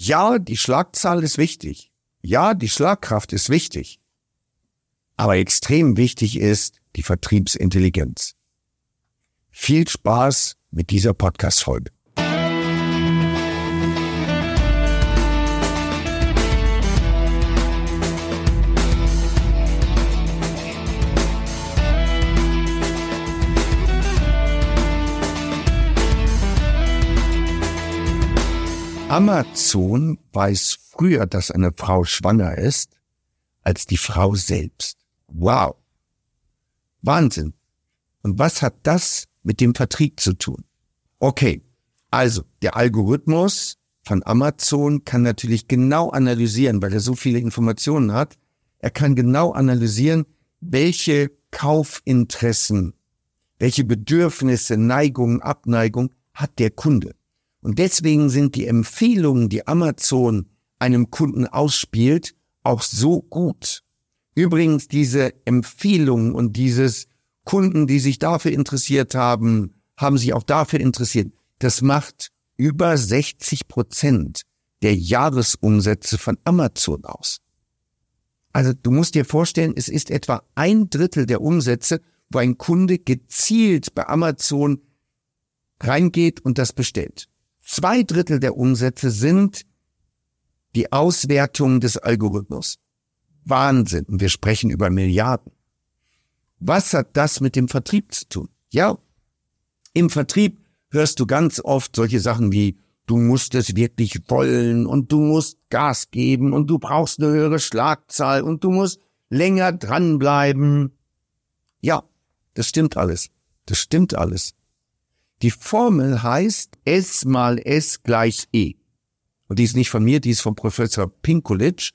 Ja, die Schlagzahl ist wichtig. Ja, die Schlagkraft ist wichtig. Aber extrem wichtig ist die Vertriebsintelligenz. Viel Spaß mit dieser Podcast-Folge. Amazon weiß früher, dass eine Frau schwanger ist, als die Frau selbst. Wow. Wahnsinn. Und was hat das mit dem Vertrieb zu tun? Okay, also der Algorithmus von Amazon kann natürlich genau analysieren, weil er so viele Informationen hat. Er kann genau analysieren, welche Kaufinteressen, welche Bedürfnisse, Neigungen, Abneigung hat der Kunde. Und deswegen sind die Empfehlungen, die Amazon einem Kunden ausspielt, auch so gut. Übrigens, diese Empfehlungen und dieses Kunden, die sich dafür interessiert haben, haben sich auch dafür interessiert. Das macht über 60% der Jahresumsätze von Amazon aus. Also du musst dir vorstellen, es ist etwa 1/3 der Umsätze, wo ein Kunde gezielt bei Amazon reingeht und das bestellt. 2/3 der Umsätze sind die Auswertung des Algorithmus. Wahnsinn. Und wir sprechen über Milliarden. Was hat das mit dem Vertrieb zu tun? Ja, im Vertrieb hörst du ganz oft solche Sachen wie, du musst es wirklich wollen und du musst Gas geben und du brauchst eine höhere Schlagzahl und du musst länger dranbleiben. Ja, das stimmt alles. Das stimmt alles. Die Formel heißt S mal S gleich E. Und die ist nicht von mir, die ist von Professor Pinkulic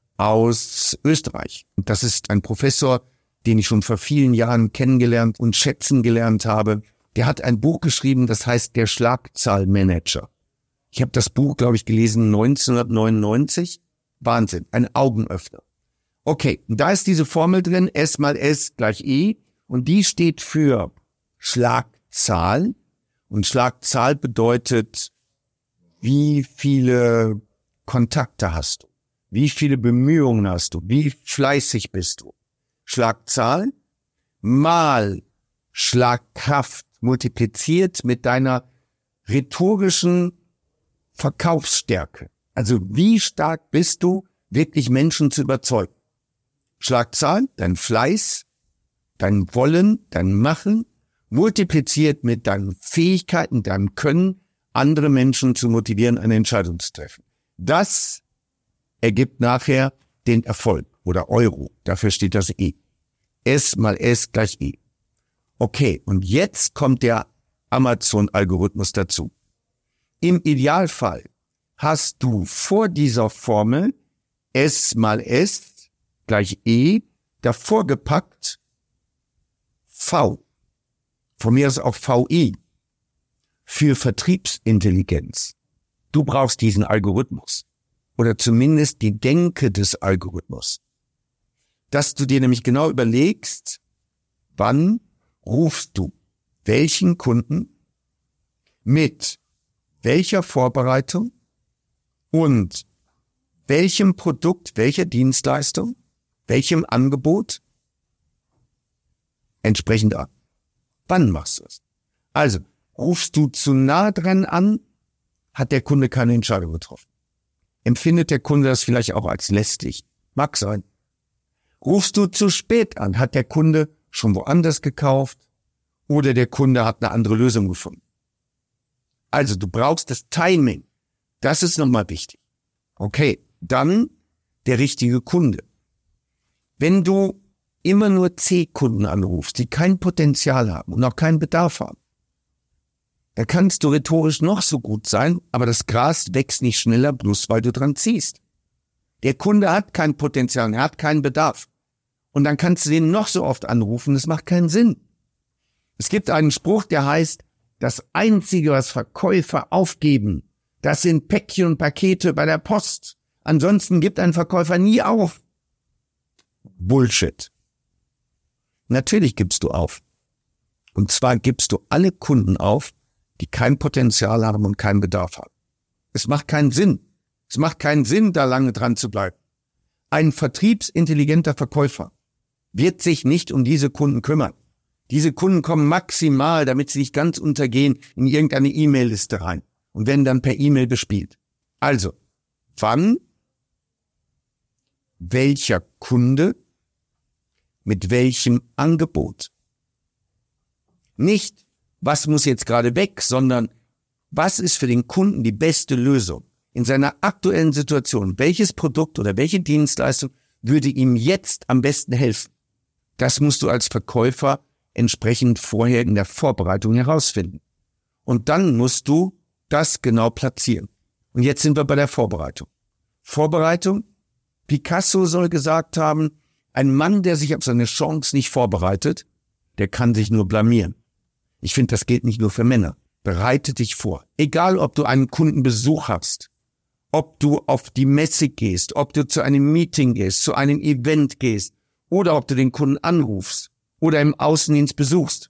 aus Österreich. Und das ist ein Professor, den ich schon vor vielen Jahren kennengelernt und schätzen gelernt habe. Der hat ein Buch geschrieben, das heißt Der Schlagzahlmanager. Ich habe das Buch, glaube ich, gelesen 1999. Wahnsinn, ein Augenöffner. Okay, und da ist diese Formel drin, S mal S gleich E. Und die steht für Schlagzahl. Und Schlagzahl bedeutet, wie viele Kontakte hast du? Wie viele Bemühungen hast du? Wie fleißig bist du? Schlagzahl mal Schlagkraft multipliziert mit deiner rhetorischen Verkaufsstärke. Also wie stark bist du, wirklich Menschen zu überzeugen? Schlagzahl, dein Fleiß, dein Wollen, dein Machen, multipliziert mit deinen Fähigkeiten, deinem Können, andere Menschen zu motivieren, eine Entscheidung zu treffen. Das ergibt nachher den Erfolg oder Euro. Dafür steht das E. S mal S gleich E. Okay, und jetzt kommt der Amazon-Algorithmus dazu. Im Idealfall hast du vor dieser Formel S mal S gleich E davor gepackt V. Von mir ist auch VI für Vertriebsintelligenz. Du brauchst diesen Algorithmus oder zumindest die Denke des Algorithmus. Dass du dir nämlich genau überlegst, wann rufst du welchen Kunden mit welcher Vorbereitung und welchem Produkt, welcher Dienstleistung, welchem Angebot entsprechend an. Wann machst du es? Also, rufst du zu nah dran an, hat der Kunde keine Entscheidung getroffen. Empfindet der Kunde das vielleicht auch als lästig? Mag sein. Rufst du zu spät an, hat der Kunde schon woanders gekauft oder der Kunde hat eine andere Lösung gefunden. Also, du brauchst das Timing. Das ist nochmal wichtig. Okay, dann der richtige Kunde. Wenn du immer nur C-Kunden anrufst, die kein Potenzial haben und auch keinen Bedarf haben, da kannst du rhetorisch noch so gut sein, aber das Gras wächst nicht schneller, bloß weil du dran ziehst. Der Kunde hat kein Potenzial, er hat keinen Bedarf. Und dann kannst du den noch so oft anrufen, das macht keinen Sinn. Es gibt einen Spruch, der heißt, das Einzige, was Verkäufer aufgeben, das sind Päckchen und Pakete bei der Post. Ansonsten gibt ein Verkäufer nie auf. Bullshit. Natürlich gibst du auf. Und zwar gibst du alle Kunden auf, die kein Potenzial haben und keinen Bedarf haben. Es macht keinen Sinn. Es macht keinen Sinn, da lange dran zu bleiben. Ein vertriebsintelligenter Verkäufer wird sich nicht um diese Kunden kümmern. Diese Kunden kommen maximal, damit sie nicht ganz untergehen, in irgendeine E-Mail-Liste rein und werden dann per E-Mail bespielt. Also, wann, welcher Kunde, mit welchem Angebot? Nicht, was muss jetzt gerade weg, sondern was ist für den Kunden die beste Lösung in seiner aktuellen Situation? Welches Produkt oder welche Dienstleistung würde ihm jetzt am besten helfen? Das musst du als Verkäufer entsprechend vorher in der Vorbereitung herausfinden. Und dann musst du das genau platzieren. Und jetzt sind wir bei der Vorbereitung. Vorbereitung, Picasso soll gesagt haben, ein Mann, der sich auf seine Chance nicht vorbereitet, der kann sich nur blamieren. Ich finde, das gilt nicht nur für Männer. Bereite dich vor. Egal, ob du einen Kundenbesuch hast, ob du auf die Messe gehst, ob du zu einem Meeting gehst, zu einem Event gehst oder ob du den Kunden anrufst oder im Außendienst besuchst.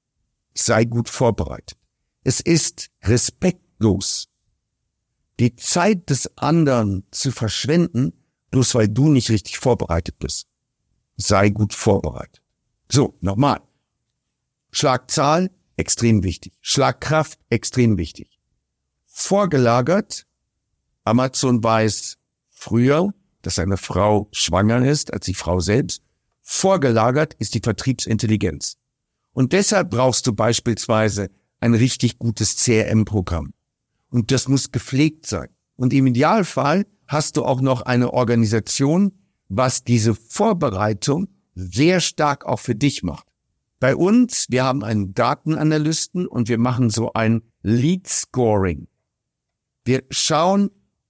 Sei gut vorbereitet. Es ist respektlos, die Zeit des anderen zu verschwenden, bloß weil du nicht richtig vorbereitet bist. Sei gut vorbereitet. So, nochmal. Schlagzahl, extrem wichtig. Schlagkraft, extrem wichtig. Vorgelagert, Amazon weiß früher, dass eine Frau schwanger ist als die Frau selbst. Vorgelagert ist die Vertriebsintelligenz. Und deshalb brauchst du beispielsweise ein richtig gutes CRM-Programm. Und das muss gepflegt sein. Und im Idealfall hast du auch noch eine Organisation, was diese Vorbereitung sehr stark auch für dich macht. Bei uns, wir haben einen Datenanalysten und wir machen so ein Lead-Scoring. Wir schauen,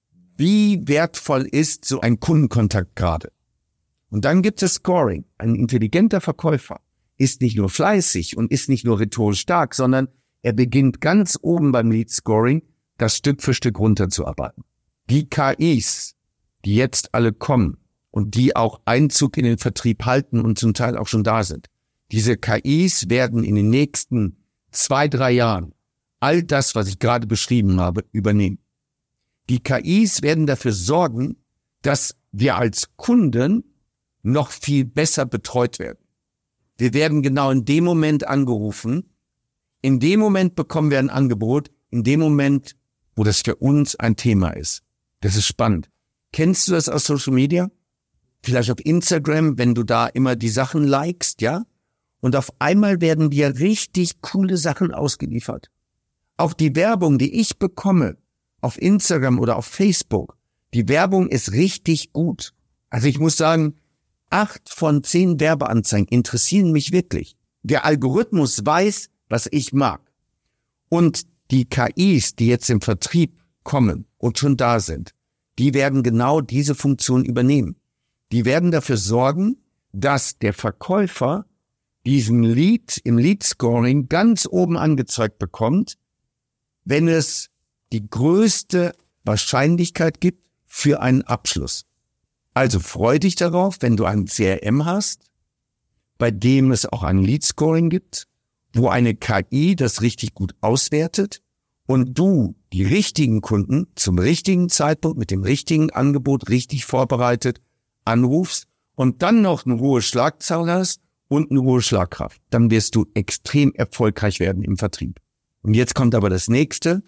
wie wertvoll ist so ein Kundenkontakt gerade. Und dann gibt es Scoring. Ein intelligenter Verkäufer ist nicht nur fleißig und ist nicht nur rhetorisch stark, sondern er beginnt ganz oben beim Lead-Scoring, das Stück für Stück runterzuarbeiten. Die KIs, die jetzt alle kommen und die auch Einzug in den Vertrieb halten und zum Teil auch schon da sind, diese KIs werden in den nächsten 2-3 Jahren all das, was ich gerade beschrieben habe, übernehmen. Die KIs werden dafür sorgen, dass wir als Kunden noch viel besser betreut werden. Wir werden genau in dem Moment angerufen, in dem Moment bekommen wir ein Angebot, in dem Moment, wo das für uns ein Thema ist. Das ist spannend. Kennst du das aus Social Media? Vielleicht auf Instagram, wenn du da immer die Sachen likest, ja? Und auf einmal werden dir richtig coole Sachen ausgeliefert. Auch die Werbung, die ich bekomme, auf Instagram oder auf Facebook, die Werbung ist richtig gut. Also ich muss sagen, 8 von 10 Werbeanzeigen interessieren mich wirklich. Der Algorithmus weiß, was ich mag. Und die KIs, die jetzt im Vertrieb kommen und schon da sind, die werden genau diese Funktion übernehmen. Die werden dafür sorgen, dass der Verkäufer diesen Lead im Lead-Scoring ganz oben angezeigt bekommt, wenn es die größte Wahrscheinlichkeit gibt für einen Abschluss. Also freu dich darauf, wenn du ein CRM hast, bei dem es auch ein Lead-Scoring gibt, wo eine KI das richtig gut auswertet und du die richtigen Kunden zum richtigen Zeitpunkt mit dem richtigen Angebot richtig vorbereitet anrufst und dann noch eine hohe Schlagzahl hast und eine hohe Schlagkraft. Dann wirst du extrem erfolgreich werden im Vertrieb. Und jetzt kommt aber das Nächste.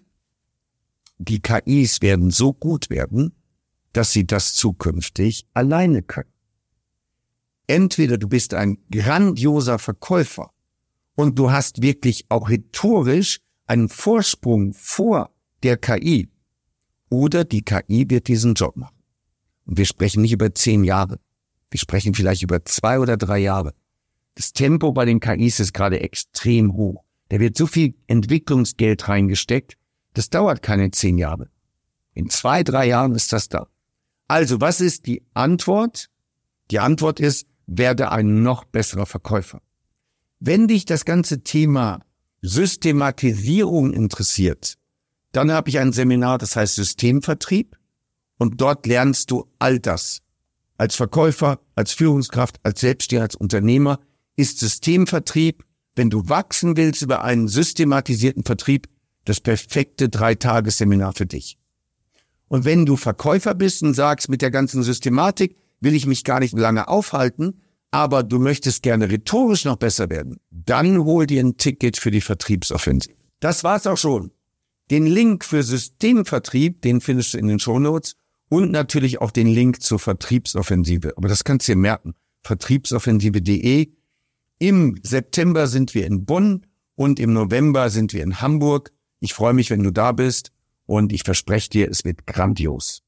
Die KIs werden so gut werden, dass sie das zukünftig alleine können. Entweder du bist ein grandioser Verkäufer und du hast wirklich auch rhetorisch einen Vorsprung vor der KI, oder die KI wird diesen Job machen. Und wir sprechen nicht über 10 Jahre. Wir sprechen vielleicht über 2 oder 3 Jahre. Das Tempo bei den KIs ist gerade extrem hoch. Da wird so viel Entwicklungsgeld reingesteckt, das dauert keine 10 Jahre. In 2-3 Jahren ist das da. Also, was ist die Antwort? Die Antwort ist, werde ein noch besserer Verkäufer. Wenn dich das ganze Thema Systematisierung interessiert, dann habe ich ein Seminar, das heißt Systemvertrieb, und dort lernst du all das. Als Verkäufer, als Führungskraft, als Selbstständiger, als Unternehmer ist Systemvertrieb, wenn du wachsen willst über einen systematisierten Vertrieb, das perfekte 3-Tage-Seminar für dich. Und wenn du Verkäufer bist und sagst, mit der ganzen Systematik will ich mich gar nicht lange aufhalten, aber du möchtest gerne rhetorisch noch besser werden, dann hol dir ein Ticket für die Vertriebsoffensive. Das war's auch schon. Den Link für Systemvertrieb, den findest du in den Shownotes und natürlich auch den Link zur Vertriebsoffensive. Aber das kannst du dir merken. Vertriebsoffensive.de. Im September sind wir in Bonn und im November sind wir in Hamburg. Ich freue mich, wenn du da bist und ich verspreche dir, es wird grandios.